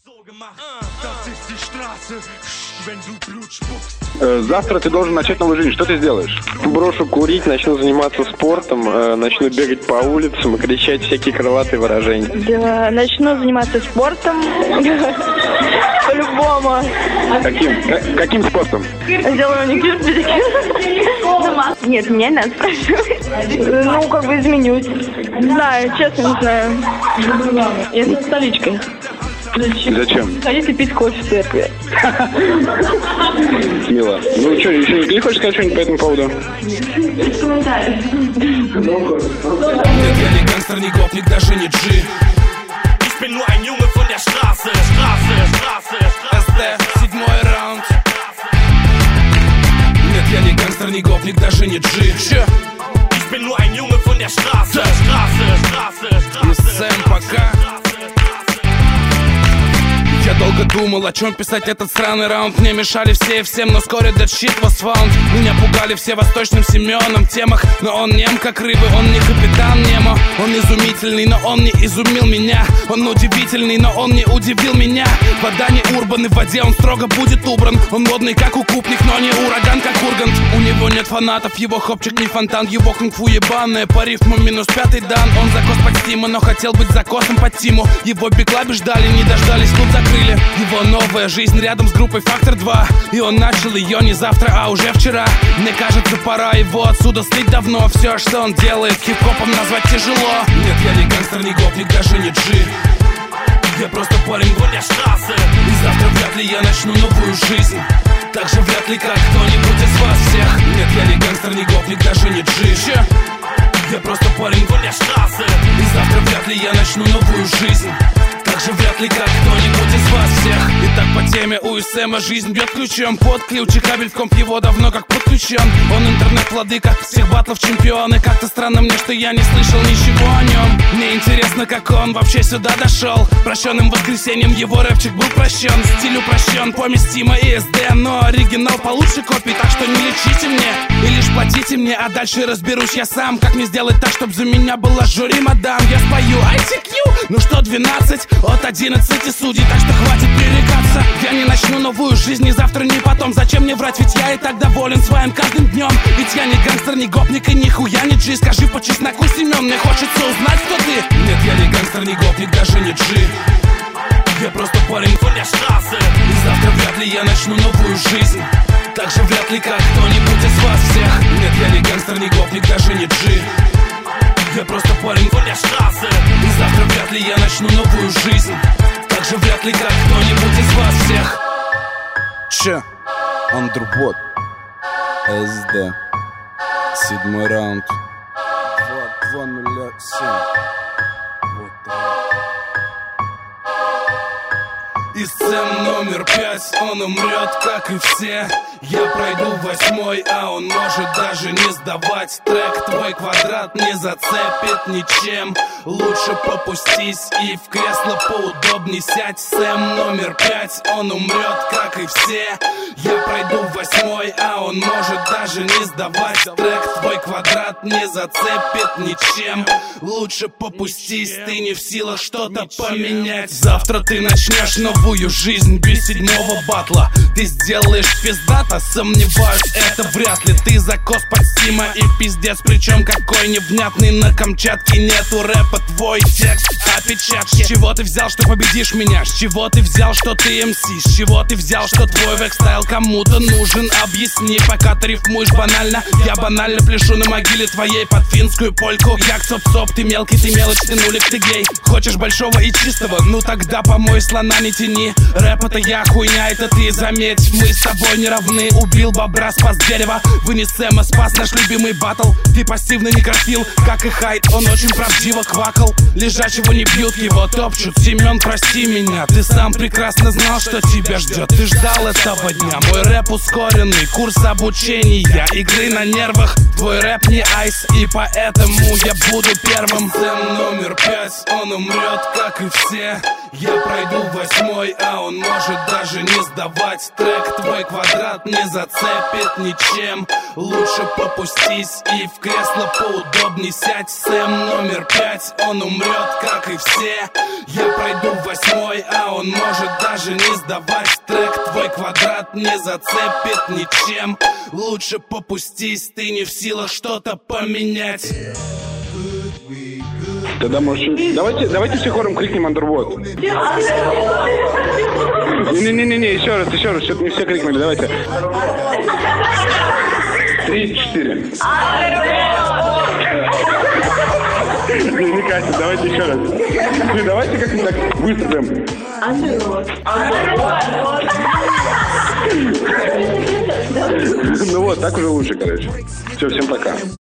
Завтра ты должен начать новую жизнь. Что ты сделаешь? Брошу курить, начну заниматься спортом, начну бегать по улицам и кричать всякие крылатые выражения. Да, начну заниматься спортом. По-любому. Каким спортом? Сделаю маникюр, педикюр. Нет, меня не надо спрашивать. Ну, как бы изменюсь. Не знаю, честно не знаю. Я со столичкой. Зачем? Ходить и пить кофе в церкви. Мило. Ну что, еще не хочешь сказать что-нибудь по этому поводу? Нет, я не гангстер, не гопник, даже не G. СД, 7-й раунд. Нет, я не гангстер, не гопник, даже не G. Че? Сэм, пока. Я долго думал, о чем писать этот сраный раунд. Мне мешали все и всем, но вскоре that shit was found. Меня пугали все восточным Семеном в темах, но он нем как рыбы, он не капитан Немо. Он изумительный, но он не изумил меня. Он удивительный, но он не удивил меня. Вода не урбан, и в воде он строго будет убран. Он модный, как укупник, но не ураган, как Ургант. У него нет фанатов, его хопчик не фонтан. Его кунг-фу ебаное, по рифму -5 дан. Он закос под Стима, но хотел быть закосом под Тиму. Его биг-лаби ждали, не дождались, клуб закрыли. Его новая жизнь рядом с группой Фактор 2. И он начал ее не завтра, а уже вчера. Мне кажется, пора его отсюда слить давно. Все, что он делает, хип-хопом назвать тяжело. Нет, я не гангстер, не гопник, даже не G. Я просто парень воля штрассе. И завтра вряд ли я начну новую жизнь. Так же вряд ли как кто-нибудь из вас всех. Нет, я не гангстер, не гопник, даже не G. Я просто парень воля штрассе. И завтра вряд ли я начну новую жизнь. Так же вряд ли как кто-нибудь из вас всех. Итак, по теме у СМа жизнь бьет ключом под ключ, и кабель в комп его давно как подключен. Он интернет-владыка, всех батлов чемпион. И как-то странно мне, что я не слышал ничего о нем. Мне интересно, как он вообще сюда дошел. Прощенным воскресеньем его рэпчик был прощен. Стиль упрощен, поместимо и СД. Но оригинал получше копий, так что не лечите мне и лишь платите мне, а дальше разберусь я сам. Как мне сделать так, чтобы за меня была жюри, мадам. Я спою ITQ, ну что 12 от 11 судей, так что хватит пререкаться. Я не начну новую жизнь ни завтра, ни потом. Зачем мне врать, ведь я и так доволен своим каждым днем. Ведь я не гангстер, не гопник и нихуя не G. Скажи по чесноку, Семен, мне хочется узнать, кто ты. Нет, я не гангстер, не гопник, даже не G. Я просто парень воля штрассе. И завтра вряд ли я начну новую жизнь. Так же вряд ли как кто-нибудь из вас всех. Нет, я не гангстер, не гопник, даже не G. Я просто парень воля штрассе. И завтра вряд ли я начну новую жизнь. Так же вряд ли как кто-нибудь из вас всех. Че? Андербот, СД, 7-й раунд, 207. Вот так. И Сэм номер 5, он умрет, как и все. Я пройду 8-й, а он может даже не сдавать трек. Твой квадрат не зацепит ничем. Лучше попустись и в кресло поудобней сядь. Сэм номер 5, он умрет, как и все. Я пройду 8-й, а он может даже не сдавать трек. Твой квадрат не зацепит ничем. Лучше попустись, ты не в силах что-то поменять. Завтра ты начнешь новую жизнь без 7-го батла. Ты сделаешь пиздато, сомневаюсь, это вряд ли. Ты закос под Стима и пиздец, причем какой невнятный. На Камчатке нету рэпа, твой текст опечатки. С чего ты взял, что победишь меня? С чего ты взял, что ты МС? С чего ты взял, что твой вэкстайл кому-то нужен? Объясни, пока ты рифмуешь банально. Я банально пляшу на могиле твоей под финскую польку. Як цоп-цоп, ты мелкий, ты мелочь, ты нулик, ты гей. Хочешь большого и чистого? Ну тогда помой слона, не тяни. Рэп это я, хуйня это ты, заметь. Мы с тобой не равны. Убил бобра, спас дерево. Вынес Сэма, спас наш любимый баттл. Ты пассивный некрофил, как и Хайд. Он очень правдиво квакал. Лежачего не бьют, его топчут. Семен, прости меня, ты сам прекрасно знал, что тебя ждет. Ты ждал этого дня. Мой рэп ускоренный, курс обучения, игры на нервах. Твой рэп не айс, и поэтому я буду первым. Сэм номер 5, он умрет, как и все. Я пройду 8-й, а он может даже не сдавать трек. Твой квадрат не зацепит ничем. Лучше попустись и в кресло поудобней сядь. Сэм номер 5, он умрет, как и все. Я пройду 8-й, а он может даже не сдавать трек. Твой квадрат не зацепит ничем. Лучше попустись, ты не в силах что-то поменять. Тогда можешь... Давайте все хором крикнем Underwood. Не-не-не, еще раз, что-то не все крикнули, давайте. 3, 4. Не катит, давайте еще раз. Давайте как-нибудь так быстро. Ну вот, так уже лучше, короче. Все, всем пока.